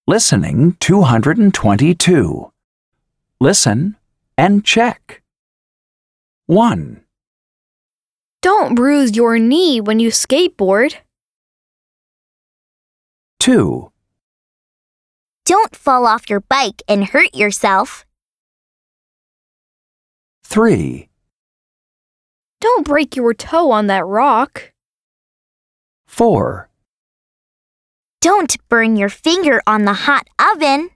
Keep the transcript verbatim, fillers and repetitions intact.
Listening two hundred twenty-two. Listen and check. one. Don't bruise your knee when you skateboard. two. Don't fall off your bike and hurt yourself. three. Don't break your toe on that rock. four. Don't burn your finger on the hot oven.